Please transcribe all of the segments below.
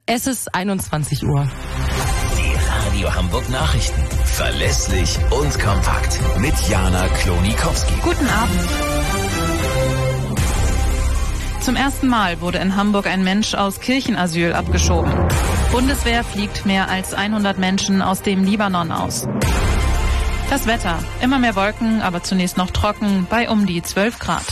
Es ist 21 Uhr. Die Radio Hamburg Nachrichten. Verlässlich und kompakt. Mit Jana Klonikowski. Guten Abend. Zum ersten Mal wurde in Hamburg ein Mensch aus Kirchenasyl abgeschoben. Bundeswehr fliegt mehr als 100 Menschen aus dem Libanon aus. Das Wetter. Immer mehr Wolken, aber zunächst noch trocken bei um die 12 Grad.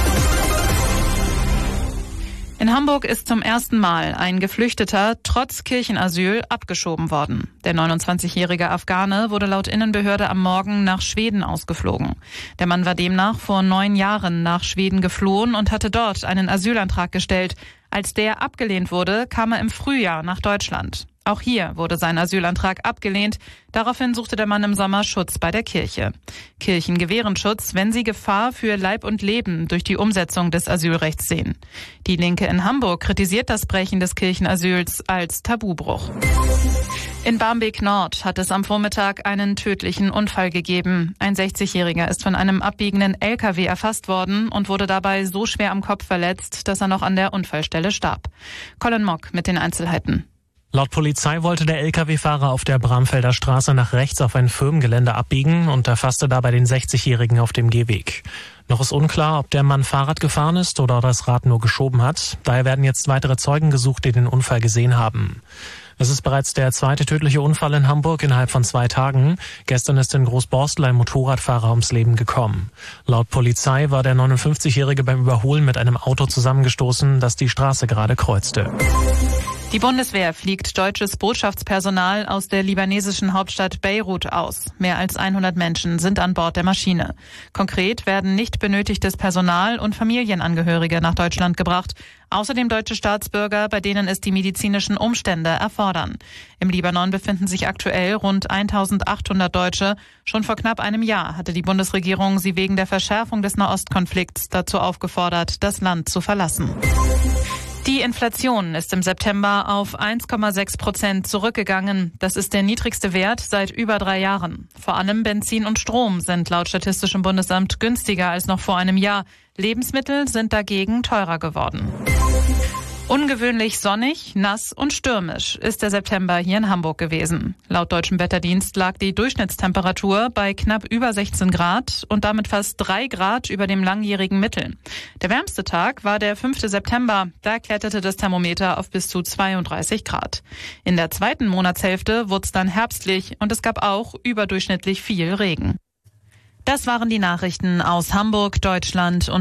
In Hamburg ist zum ersten Mal ein Geflüchteter trotz Kirchenasyl abgeschoben worden. Der 29-jährige Afghane wurde laut Innenbehörde am Morgen nach Schweden ausgeflogen. Der Mann war demnach vor 9 Jahren nach Schweden geflohen und hatte dort einen Asylantrag gestellt. Als der abgelehnt wurde, kam er im Frühjahr nach Deutschland. Auch hier wurde sein Asylantrag abgelehnt. Daraufhin suchte der Mann im Sommer Schutz bei der Kirche. Kirchen gewähren Schutz, wenn sie Gefahr für Leib und Leben durch die Umsetzung des Asylrechts sehen. Die Linke in Hamburg kritisiert das Brechen des Kirchenasyls als Tabubruch. In Barmbek Nord hat es am Vormittag einen tödlichen Unfall gegeben. Ein 60-Jähriger ist von einem abbiegenden LKW erfasst worden und wurde dabei so schwer am Kopf verletzt, dass er noch an der Unfallstelle starb. Colin Mock mit den Einzelheiten. Laut Polizei wollte der Lkw-Fahrer auf der Bramfelder Straße nach rechts auf ein Firmengelände abbiegen und erfasste dabei den 60-Jährigen auf dem Gehweg. Noch ist unklar, ob der Mann Fahrrad gefahren ist oder das Rad nur geschoben hat. Daher werden jetzt weitere Zeugen gesucht, die den Unfall gesehen haben. Es ist bereits der zweite tödliche Unfall in Hamburg innerhalb von 2 Tagen. Gestern ist in Großborstel ein Motorradfahrer ums Leben gekommen. Laut Polizei war der 59-Jährige beim Überholen mit einem Auto zusammengestoßen, das die Straße gerade kreuzte. Die Bundeswehr fliegt deutsches Botschaftspersonal aus der libanesischen Hauptstadt Beirut aus. Mehr als 100 Menschen sind an Bord der Maschine. Konkret werden nicht benötigtes Personal und Familienangehörige nach Deutschland gebracht. Außerdem deutsche Staatsbürger, bei denen es die medizinischen Umstände erfordern. Im Libanon befinden sich aktuell rund 1800 Deutsche. Schon vor knapp einem Jahr hatte die Bundesregierung sie wegen der Verschärfung des Nahostkonflikts dazu aufgefordert, das Land zu verlassen. Die Inflation ist im September auf 1,6% zurückgegangen. Das ist der niedrigste Wert seit über 3 Jahren. Vor allem Benzin und Strom sind laut Statistischem Bundesamt günstiger als noch vor einem Jahr. Lebensmittel sind dagegen teurer geworden. Ungewöhnlich sonnig, nass und stürmisch ist der September hier in Hamburg gewesen. Laut Deutschem Wetterdienst lag die Durchschnittstemperatur bei knapp über 16 Grad und damit fast 3 Grad über dem langjährigen Mittel. Der wärmste Tag war der 5. September. Da kletterte das Thermometer auf bis zu 32 Grad. In der zweiten Monatshälfte wurde es dann herbstlich und es gab auch überdurchschnittlich viel Regen. Das waren die Nachrichten aus Hamburg, Deutschland und